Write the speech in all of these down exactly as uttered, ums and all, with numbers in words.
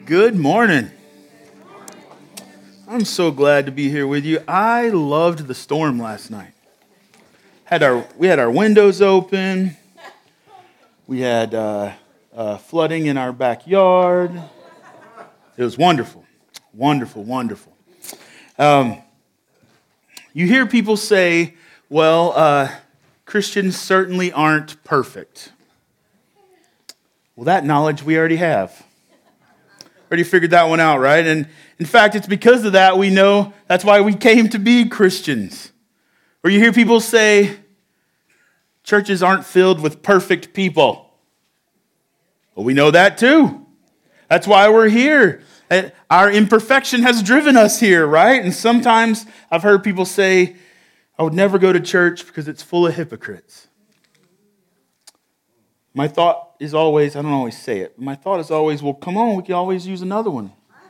Good morning. I'm so glad to be here with you. I loved the storm last night. Had our we had our windows open. We had uh, uh, flooding in our backyard. It was wonderful, wonderful, wonderful. Um, you hear people say, "Well, uh, Christians certainly aren't perfect." Well, that knowledge we already have. Already figured that one out, right? And in fact, it's because of that we know that's why we came to be Christians. Or you hear people say, churches aren't filled with perfect people. Well, we know that too. That's why we're here. Our imperfection has driven us here, right? And sometimes I've heard people say, I would never go to church because it's full of hypocrites. My thought is always, I don't always say it, but my thought is always, well, come on, we can always use another one.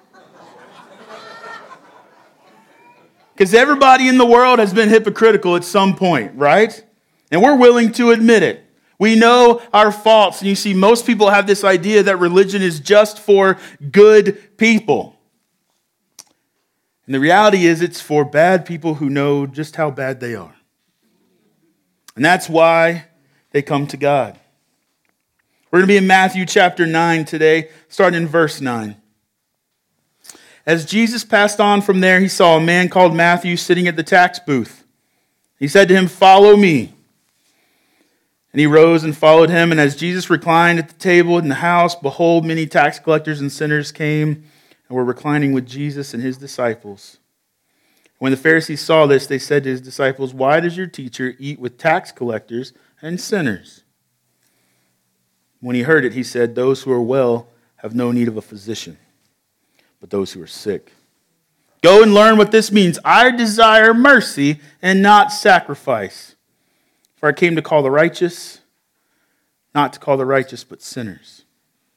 Because everybody in the world has been hypocritical at some point, right? And we're willing to admit it. We know our faults, and you see, most people have this idea that religion is just for good people. And the reality is it's for bad people who know just how bad they are. And that's why they come to God. We're going to be in Matthew chapter nine today, starting in verse nine. As Jesus passed on from there, he saw a man called Matthew sitting at the tax booth. He said to him, "Follow me." And he rose and followed him. And as Jesus reclined at the table in the house, behold, many tax collectors and sinners came and were reclining with Jesus and his disciples. When the Pharisees saw this, they said to his disciples, "Why does your teacher eat with tax collectors and sinners?" When he heard it, he said, "Those who are well have no need of a physician, but those who are sick. Go and learn what this means. I desire mercy and not sacrifice. For I came to call the righteous, not to call the righteous, but sinners."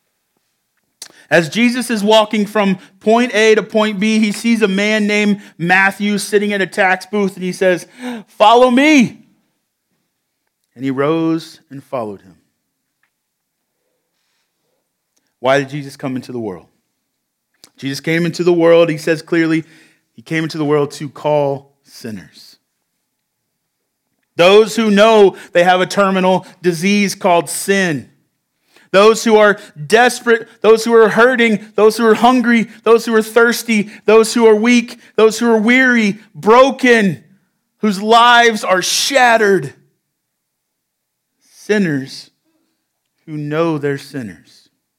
As Jesus is walking from point A to point B, he sees a man named Matthew sitting at a tax booth, and he says, "Follow me." And he rose and followed him. Why did Jesus come into the world? Jesus came into the world, he says clearly, he came into the world to call sinners. Those who know they have a terminal disease called sin. Those who are desperate, those who are hurting, those who are hungry, those who are thirsty, those who are weak, those who are weary, broken, whose lives are shattered. Sinners who know they're sinners.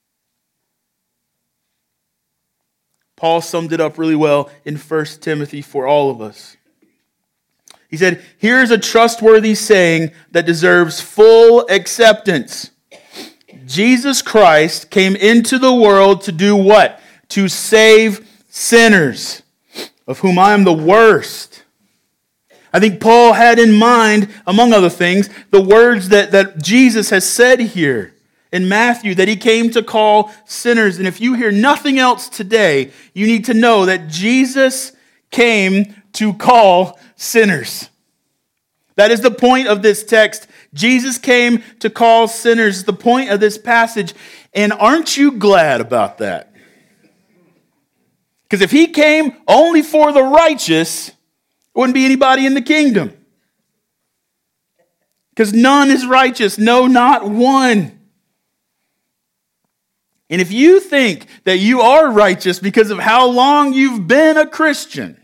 Paul summed it up really well in First Timothy for all of us. He said, here's a trustworthy saying that deserves full acceptance. Jesus Christ came into the world to do what? To save sinners, of whom I am the worst. I think Paul had in mind, among other things, the words that, that Jesus has said here in Matthew, that he came to call sinners. And if you hear nothing else today, you need to know that Jesus came to call sinners. That is the point of this text. Jesus came to call sinners. The point of this passage. And aren't you glad about that? Because if he came only for the righteous, there wouldn't be anybody in the kingdom. Because none is righteous. No, not one. And if you think that you are righteous because of how long you've been a Christian,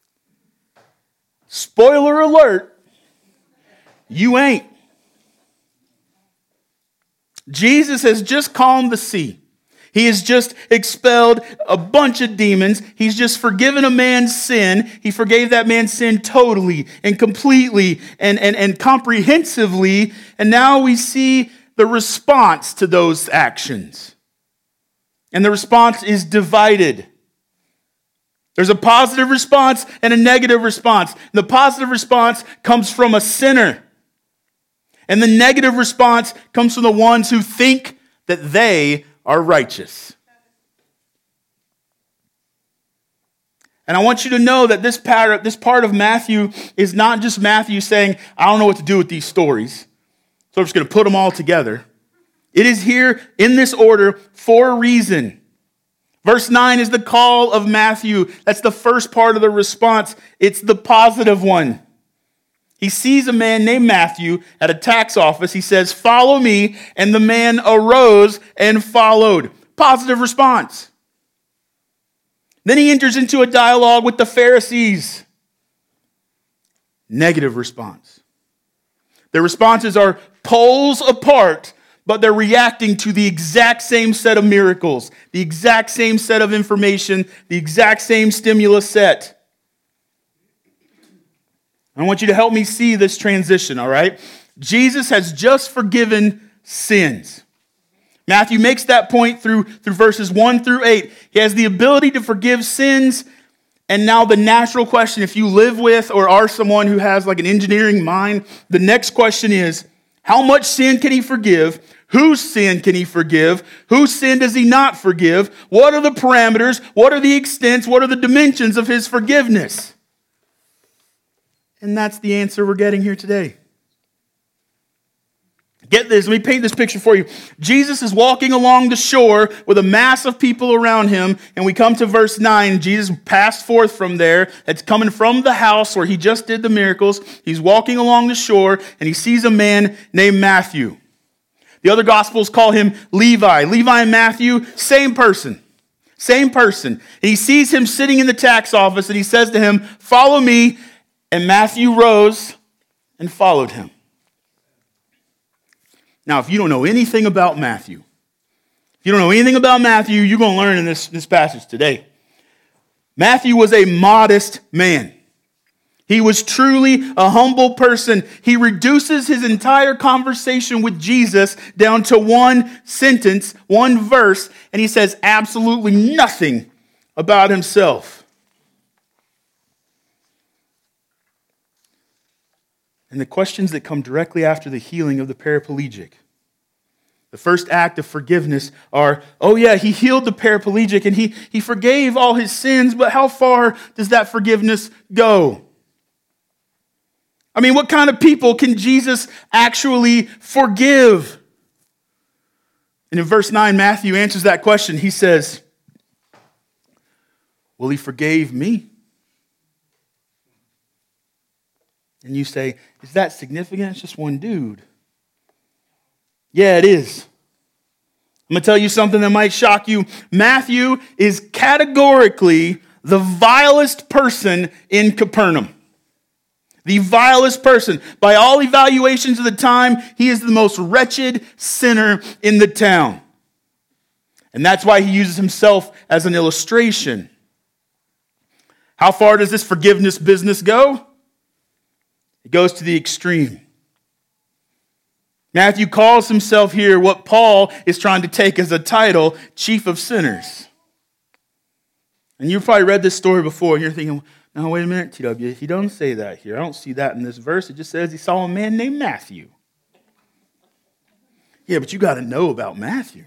spoiler alert, you ain't. Jesus has just calmed the sea. He has just expelled a bunch of demons. He's just forgiven a man's sin. He forgave that man's sin totally and completely and, and, and comprehensively. And now we see the response to those actions. And the response is divided. There's a positive response and a negative response. The positive response comes from a sinner. And the negative response comes from the ones who think that they are righteous. And I want you to know that this part, this part of Matthew is not just Matthew saying, I don't know what to do with these stories, so I'm just going to put them all together. It is here in this order for a reason. Verse nine is the call of Matthew. That's the first part of the response. It's the positive one. He sees a man named Matthew at a tax office. He says, "Follow me." And the man arose and followed. Positive response. Then he enters into a dialogue with the Pharisees. Negative response. Their responses are poles apart, but they're reacting to the exact same set of miracles, the exact same set of information, the exact same stimulus set. I want you to help me see this transition, all right? Jesus has just forgiven sins. Matthew makes that point through, through verses one through eight. He has the ability to forgive sins. And now the natural question, if you live with or are someone who has like an engineering mind, the next question is, how much sin can he forgive? Whose sin can he forgive? Whose sin does he not forgive? What are the parameters? What are the extents? What are the dimensions of his forgiveness? And that's the answer we're getting here today. Get this, let me paint this picture for you. Jesus is walking along the shore with a mass of people around him, and we come to verse nine. Jesus passed forth from there. It's coming from the house where he just did the miracles. He's walking along the shore, and he sees a man named Matthew. The other Gospels call him Levi. Levi and Matthew, same person. Same person. And he sees him sitting in the tax office, and he says to him, "Follow me." And Matthew rose and followed him. Now, if you don't know anything about Matthew, if you don't know anything about Matthew, you're going to learn in this, this passage today. Matthew was a modest man. He was truly a humble person. He reduces his entire conversation with Jesus down to one sentence, one verse, and he says absolutely nothing about himself. And the questions that come directly after the healing of the paraplegic. The first act of forgiveness are, oh yeah, he healed the paraplegic and he, he forgave all his sins, but how far does that forgiveness go? I mean, what kind of people can Jesus actually forgive? And in verse nine, Matthew answers that question. He says, well, he forgave me. And you say, is that significant? It's just one dude. Yeah, it is. I'm going to tell you something that might shock you. Matthew is categorically the vilest person in Capernaum. The vilest person. By all evaluations of the time, he is the most wretched sinner in the town. And that's why he uses himself as an illustration. How far does this forgiveness business go? It goes to the extreme. Matthew calls himself here what Paul is trying to take as a title, chief of sinners. And you've probably read this story before, and you're thinking, no, wait a minute, T W, he doesn't say that here. I don't see that in this verse. It just says he saw a man named Matthew. Yeah, but you got to know about Matthew.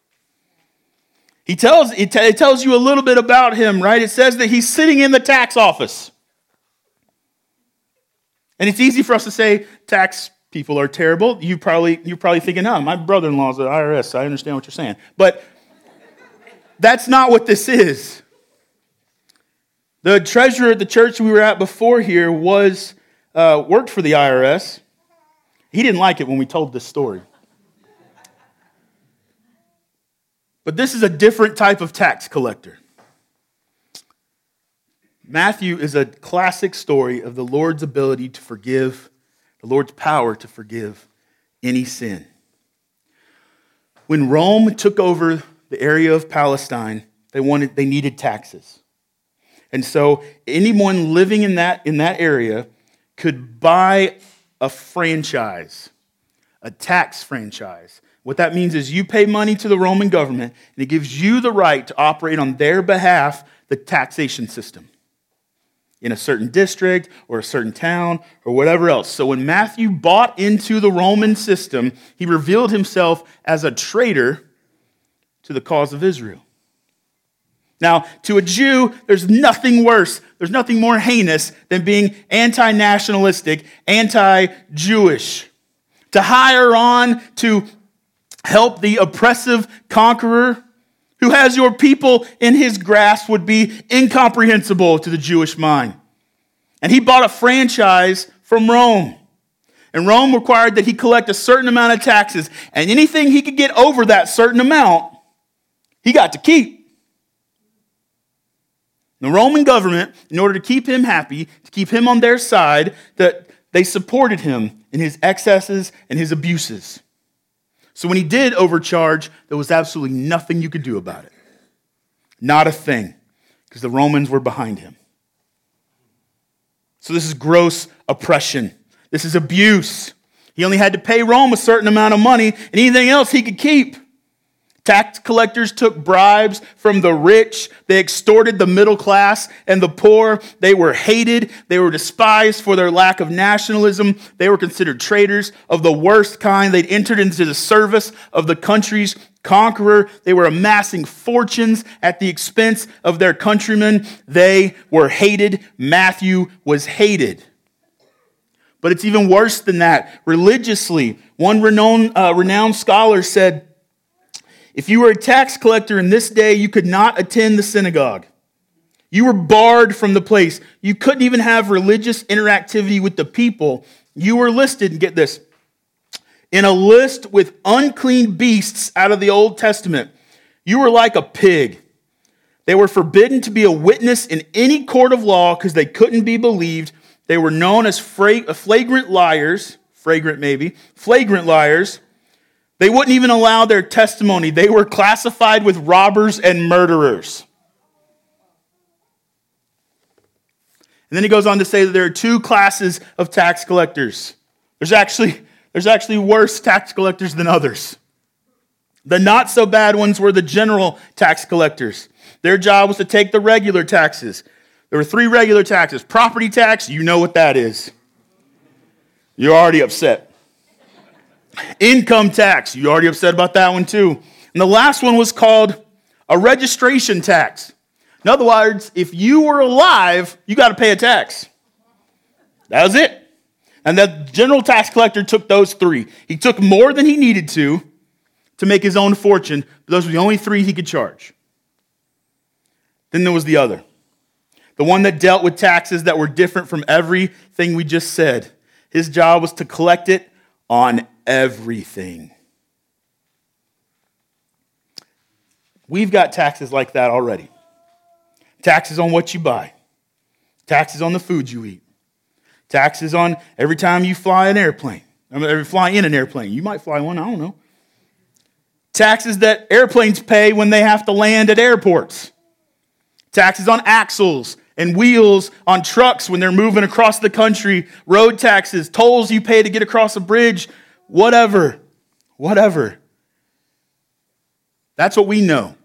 He tells, it, t- it tells you a little bit about him, right? It says that he's sitting in the tax office. And it's easy for us to say tax people are terrible. You probably, you're probably thinking, oh, my brother-in-law's at I R S, so I understand what you're saying. But that's not what this is. The treasurer at the church we were at before here was uh, worked for the I R S. He didn't like it when we told this story. But this is a different type of tax collector. Matthew is a classic story of the Lord's ability to forgive, the Lord's power to forgive any sin. When Rome took over the area of Palestine, they wanted, they needed taxes. And so anyone living in that, in that area could buy a franchise, a tax franchise. What that means is you pay money to the Roman government, and it gives you the right to operate on their behalf the taxation system in a certain district or a certain town or whatever else. So when Matthew bought into the Roman system, he revealed himself as a traitor to the cause of Israel. Now, to a Jew, there's nothing worse, there's nothing more heinous than being anti-nationalistic, anti-Jewish. To hire on to help the oppressive conqueror who has your people in his grasp would be incomprehensible to the Jewish mind. And he bought a franchise from Rome. And Rome required that he collect a certain amount of taxes, and anything he could get over that certain amount, he got to keep. The Roman government, in order to keep him happy, to keep him on their side, that they supported him in his excesses and his abuses. So when he did overcharge, there was absolutely nothing you could do about it. Not a thing, because the Romans were behind him. So this is gross oppression. This is abuse. He only had to pay Rome a certain amount of money, and anything else he could keep. Tax collectors took bribes from the rich. They extorted the middle class and the poor. They were hated. They were despised for their lack of nationalism. They were considered traitors of the worst kind. They'd entered into the service of the country's conqueror. They were amassing fortunes at the expense of their countrymen. They were hated. Matthew was hated. But it's even worse than that. Religiously, one renowned, uh, renowned scholar said, if you were a tax collector in this day, you could not attend the synagogue. You were barred from the place. You couldn't even have religious interactivity with the people. You were listed, and get this, in a list with unclean beasts out of the Old Testament. You were like a pig. They were forbidden to be a witness in any court of law because they couldn't be believed. They were known as flagrant liars, fragrant maybe, flagrant liars. They wouldn't even allow their testimony. They were classified with robbers and murderers. And then he goes on to say that there are two classes of tax collectors. There's actually, there's actually worse tax collectors than others. The not so bad ones were the general tax collectors. Their job was to take the regular taxes. There were three regular taxes. Property tax, you know what that is. You're already upset. Income tax, you're already upset about that one too. And the last one was called a registration tax. In other words, if you were alive, you got to pay a tax. That was it. And the general tax collector took those three. He took more than he needed to to make his own fortune, but those were the only three he could charge. Then there was the other. The one that dealt with taxes that were different from everything we just said. His job was to collect it on everything. We've got taxes like that already. Taxes on what you buy. Taxes on the food you eat. Taxes on every time you fly an airplane. I mean, every fly in an airplane. You might fly one, I don't know. Taxes that airplanes pay when they have to land at airports. Taxes on axles and wheels on trucks when they're moving across the country. Road taxes, tolls you pay to get across a bridge. Whatever, whatever. That's what we know.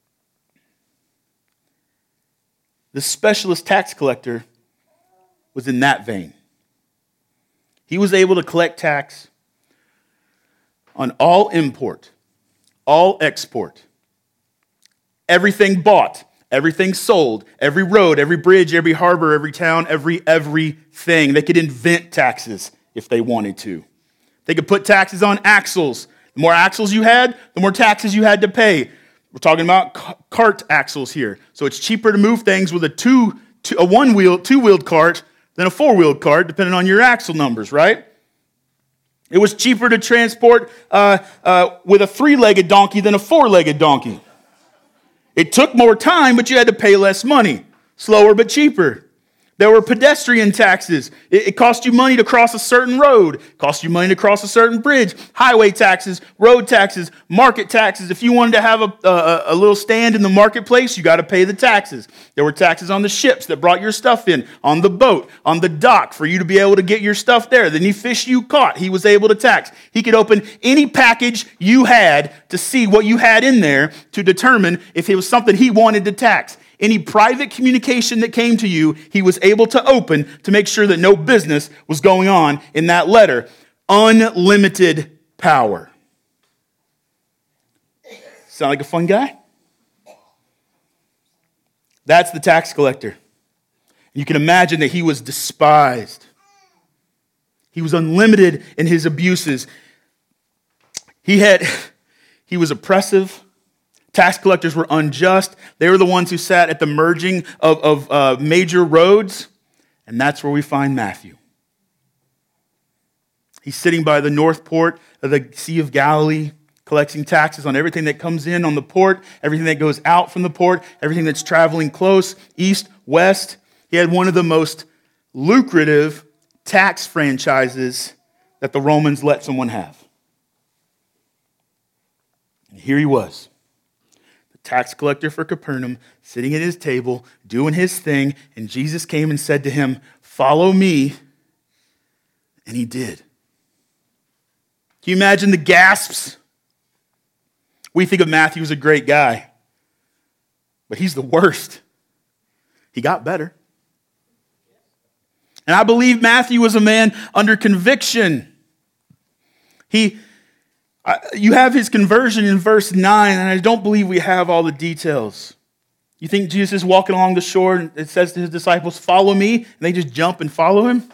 The specialist tax collector was in that vein. He was able to collect tax on all import, all export, everything bought, everything sold, every road, every bridge, every harbor, every town, every everything. They could invent taxes if they wanted to. They could put taxes on axles. The more axles you had, the more taxes you had to pay. We're talking about cart axles here. So it's cheaper to move things with a two, two a one-wheel, two-wheeled cart than a four-wheeled cart, depending on your axle numbers, right? It was cheaper to transport uh, uh, with a three-legged donkey than a four-legged donkey. It took more time, but you had to pay less money. Slower but cheaper. There were pedestrian taxes. It, it cost you money to cross a certain road. It cost you money to cross a certain bridge. Highway taxes, road taxes, market taxes. If you wanted to have a, a, a little stand in the marketplace, you got to pay the taxes. There were taxes on the ships that brought your stuff in, on the boat, on the dock for you to be able to get your stuff there. Any fish you caught, he was able to tax. He could open any package you had to see what you had in there to determine if it was something he wanted to tax. Any private communication that came to you, he was able to open to make sure that no business was going on in that letter. Unlimited power. Sound like a fun guy? That's the tax collector. You can imagine that he was despised. He was unlimited in his abuses. He had, he was oppressive, Tax collectors were unjust. They were the ones who sat at the merging of, of uh, major roads. And that's where we find Matthew. He's sitting by the north port of the Sea of Galilee, collecting taxes on everything that comes in on the port, everything that goes out from the port, everything that's traveling close, east, west. He had one of the most lucrative tax franchises that the Romans let someone have. And here he was, the tax collector for Capernaum, sitting at his table, doing his thing, and Jesus came and said to him, "Follow me," and he did. Can you imagine the gasps? We think of Matthew as a great guy, but he's the worst. He got better. And I believe Matthew was a man under conviction. He, you have his conversion in verse nine, and I don't believe we have all the details. You think Jesus is walking along the shore and it says to his disciples, "Follow me," and they just jump and follow him?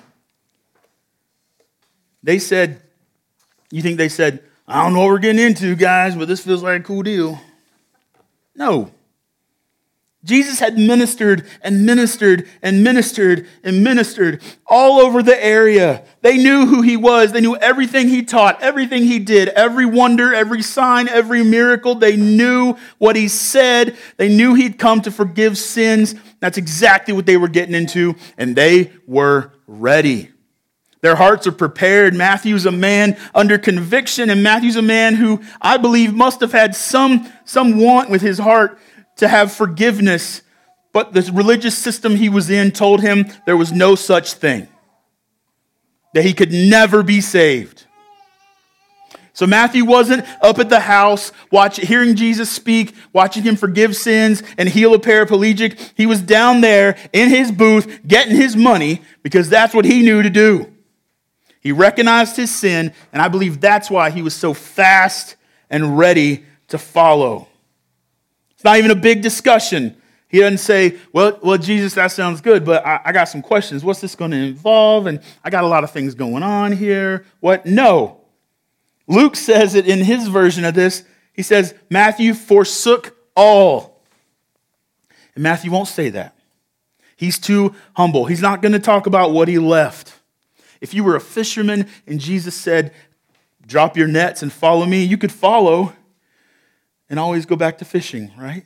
They said, you think they said, "I don't know what we're getting into, guys, but this feels like a cool deal"? No. Jesus had ministered and ministered and ministered and ministered all over the area. They knew who he was. They knew everything he taught, everything he did, every wonder, every sign, every miracle. They knew what he said. They knew he'd come to forgive sins. That's exactly what they were getting into, and they were ready. Their hearts are prepared. Matthew's a man under conviction, and Matthew's a man who I believe must have had some, some want with his heart to have forgiveness, but the religious system he was in told him there was no such thing, that he could never be saved. So Matthew wasn't up at the house watch, hearing Jesus speak, watching him forgive sins and heal a paraplegic. He was down there in his booth getting his money because that's what he knew to do. He recognized his sin, and I believe that's why he was so fast and ready to follow. It's not even a big discussion. He doesn't say, well, well, Jesus, that sounds good, but I, I got some questions. What's this going to involve? And I got a lot of things going on here. What? No. Luke says it in his version of this. He says, Matthew forsook all. And Matthew won't say that. He's too humble. He's not going to talk about what he left. If you were a fisherman and Jesus said, drop your nets and follow me, you could follow and always go back to fishing, right? I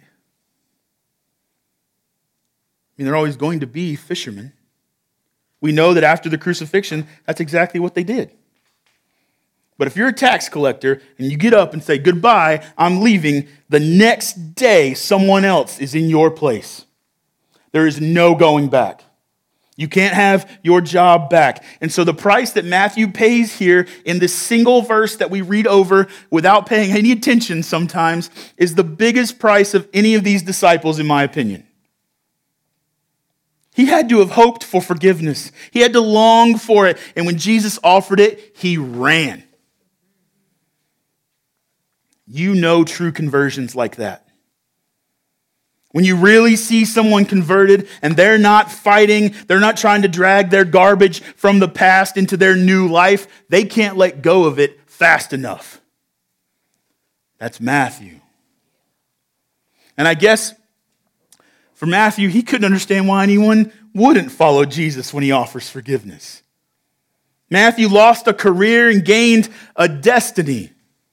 mean, they're always going to be fishermen. We know that after the crucifixion, that's exactly what they did. But if you're a tax collector and you get up and say, goodbye, I'm leaving, the next day someone else is in your place. There is no going back. You can't have your job back. And so the price that Matthew pays here in this single verse that we read over without paying any attention sometimes is the biggest price of any of these disciples, in my opinion. He had to have hoped for forgiveness. He had to long for it. And when Jesus offered it, he ran. You know true conversions like that. When you really see someone converted and they're not fighting, they're not trying to drag their garbage from the past into their new life, they can't let go of it fast enough. That's Matthew. And I guess for Matthew, he couldn't understand why anyone wouldn't follow Jesus when he offers forgiveness. Matthew lost a career and gained a destiny.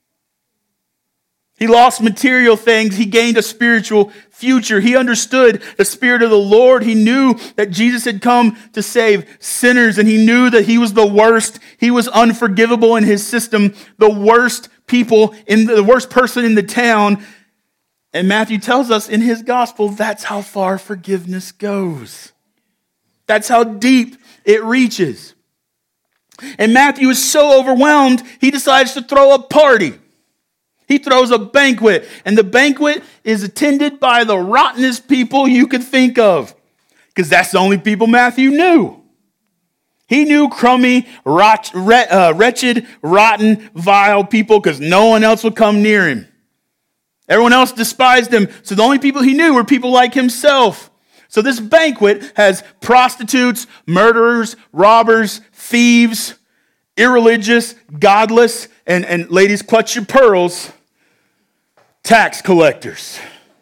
He lost material things. He gained a spiritual future. He understood the Spirit of the Lord. He knew that Jesus had come to save sinners, and he knew that he was the worst. He was unforgivable in his system, the worst people, in the, the worst person in the town. And Matthew tells us in his gospel, that's how far forgiveness goes. That's how deep it reaches. And Matthew is so overwhelmed, he decides to throw a party. He throws a banquet, and the banquet is attended by the rottenest people you could think of, because that's the only people Matthew knew. He knew crummy, rot, uh, wretched, rotten, vile people, because no one else would come near him. Everyone else despised him, so the only people he knew were people like himself. So this banquet has prostitutes, murderers, robbers, thieves, irreligious, godless, and, and ladies, clutch your pearls, tax collectors.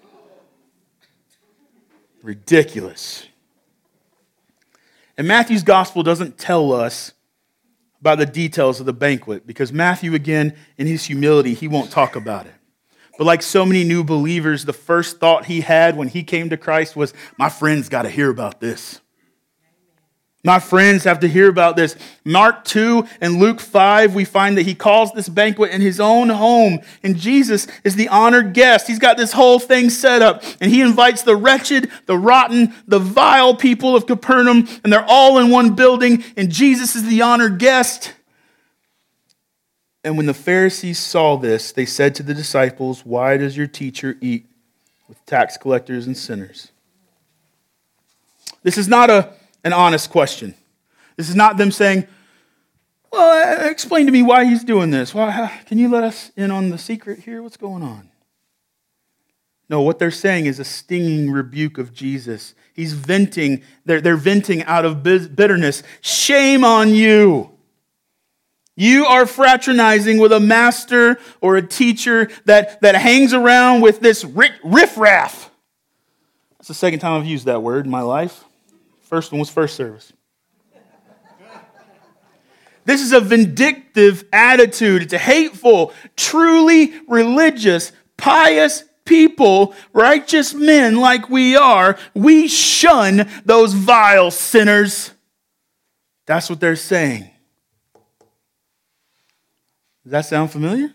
Ridiculous. And Matthew's gospel doesn't tell us about the details of the banquet because Matthew, again, in his humility, he won't talk about it. But like so many new believers, the first thought he had when he came to Christ was, my friends got to hear about this. My friends have to hear about this. Mark two and Luke five, we find that he calls this banquet in his own home. And Jesus is the honored guest. He's got this whole thing set up. And he invites the wretched, the rotten, the vile people of Capernaum. And they're all in one building. And Jesus is the honored guest. And when the Pharisees saw this, they said to the disciples, why does your teacher eat with tax collectors and sinners? This is not a, an honest question. This is not them saying, well, explain to me why he's doing this. Well, how, can you let us in on the secret here? What's going on? No, what they're saying is a stinging rebuke of Jesus. He's venting, they're, they're venting out of bitterness. Shame on you. You are fraternizing with a master or a teacher that, that hangs around with this riffraff. That's the second time I've used that word in my life. First one was first service. This is a vindictive attitude. It's a hateful, truly religious, pious people, righteous men like we are. We shun those vile sinners. That's what they're saying. Does that sound familiar?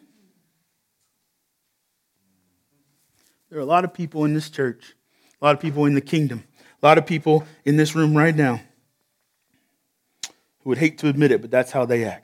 There are a lot of people in this church, a lot of people in the kingdom, a lot of people in this room right now who would hate to admit it, but that's how they act.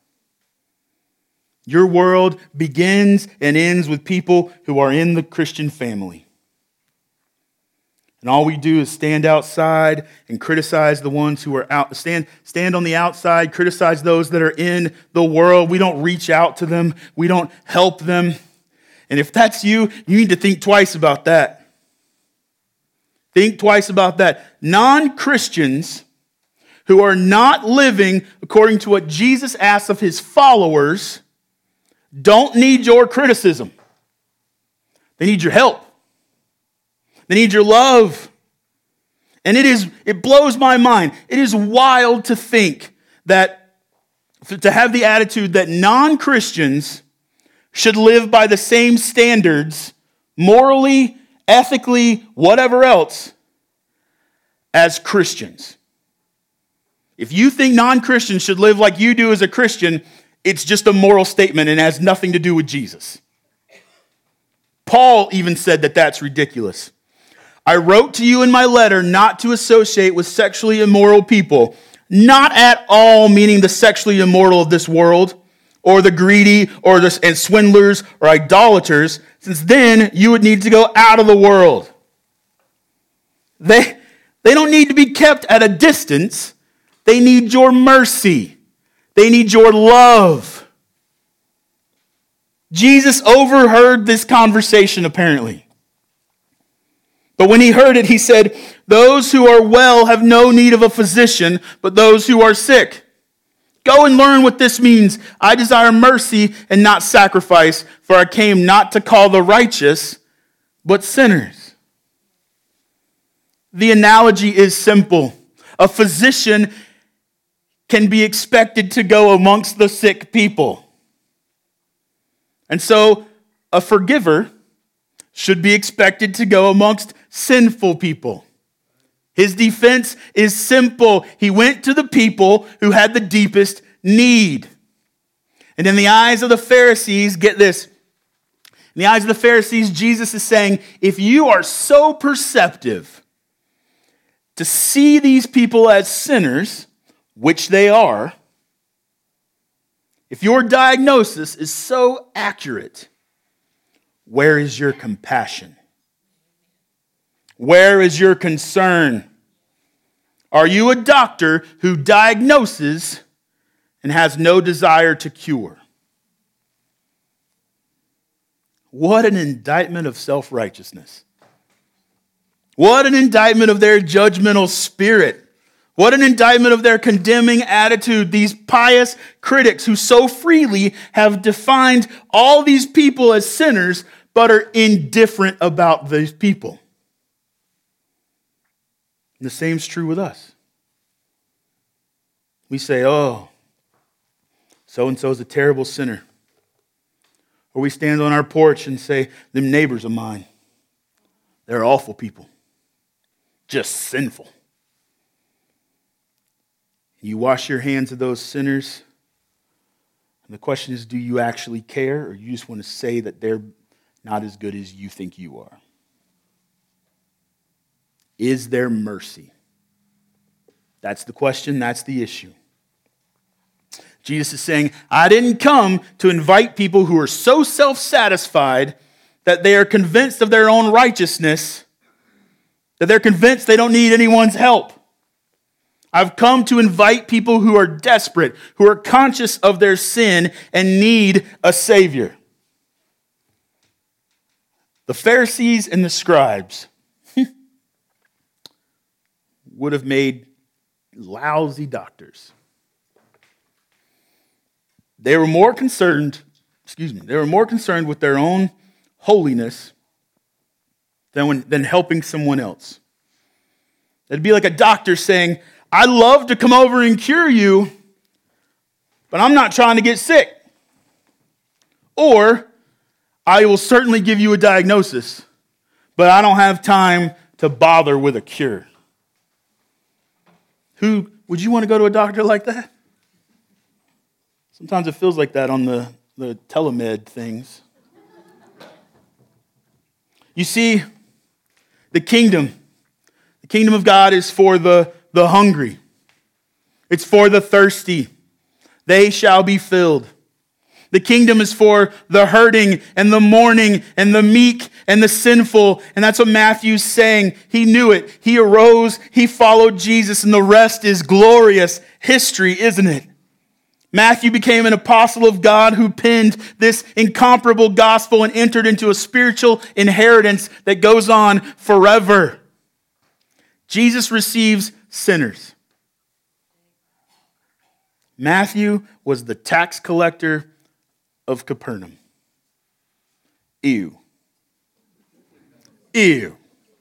Your world begins and ends with people who are in the Christian family. And all we do is stand outside and criticize the ones who are out. Stand, stand on the outside, criticize those that are in the world. We don't reach out to them. We don't help them. And if that's you, you need to think twice about that. Think twice about that. Non-Christians who are not living according to what Jesus asks of his followers don't need your criticism. They need your help. They need your love. And it is, it blows my mind. It is wild to think that, to have the attitude that non-Christians should live by the same standards, morally, ethically, whatever else, as Christians. If you think non-Christians should live like you do as a Christian, it's just a moral statement and has nothing to do with Jesus. Paul even said that that's ridiculous. I wrote to you in my letter not to associate with sexually immoral people, not at all meaning the sexually immoral of this world, or the greedy, or the and swindlers, or idolaters, since then you would need to go out of the world. They, they don't need to be kept at a distance. They need your mercy. They need your love. Jesus overheard this conversation, apparently. But when he heard it, he said, those who are well have no need of a physician, but those who are sick. Go and learn what this means. I desire mercy and not sacrifice, for I came not to call the righteous, but sinners. The analogy is simple. A physician can be expected to go amongst the sick people. And so a forgiver should be expected to go amongst sinful people. His defense is simple. He went to the people who had the deepest need. And in the eyes of the Pharisees, get this, in the eyes of the Pharisees, Jesus is saying, if you are so perceptive to see these people as sinners, which they are, if your diagnosis is so accurate, where is your compassion? Where is your concern? Are you a doctor who diagnoses and has no desire to cure? What an indictment of self-righteousness. What an indictment of their judgmental spirit. What an indictment of their condemning attitude. These pious critics who so freely have defined all these people as sinners, but are indifferent about these people. And the same's true with us. We say, oh, so-and-so is a terrible sinner. Or we stand on our porch and say, them neighbors of mine, they're awful people. Just sinful. You wash your hands of those sinners. And the question is, do you actually care, or you just want to say that they're not as good as you think you are? Is there mercy? That's the question. That's the issue. Jesus is saying, I didn't come to invite people who are so self-satisfied that they are convinced of their own righteousness, that they're convinced they don't need anyone's help. I've come to invite people who are desperate, who are conscious of their sin and need a Savior. The Pharisees and the scribes would have made lousy doctors. They were more concerned, excuse me, they were more concerned with their own holiness than, when, than helping someone else. It'd be like a doctor saying, I'd love to come over and cure you, but I'm not trying to get sick. Or, I will certainly give you a diagnosis, but I don't have time to bother with a cure. Who, would you want to go to a doctor like that? Sometimes it feels like that on the, the telemed things. You see, the kingdom, the kingdom of God is for the, the hungry. It's for the thirsty. They shall be filled. The kingdom is for the hurting and the mourning and the meek and the sinful. And that's what Matthew's saying. He knew it. He arose. He followed Jesus. And the rest is glorious history, isn't it? Matthew became an apostle of God who penned this incomparable gospel and entered into a spiritual inheritance that goes on forever. Jesus receives sinners. Matthew was the tax collector of Capernaum. Ew. Ew.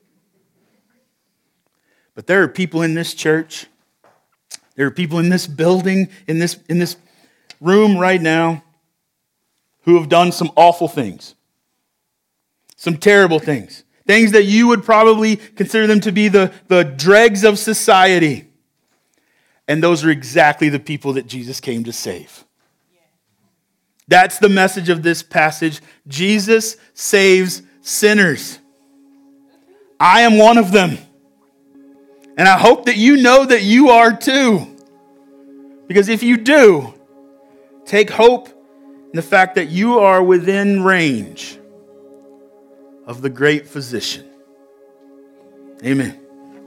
But there are people in this church, there are people in this building, in this, in this room right now, who have done some awful things. Some terrible things. Things that you would probably consider them to be the, the dregs of society. And those are exactly the people that Jesus came to save. That's the message of this passage. Jesus saves sinners. I am one of them. And I hope that you know that you are too. Because if you do, take hope in the fact that you are within range of the great physician. Amen.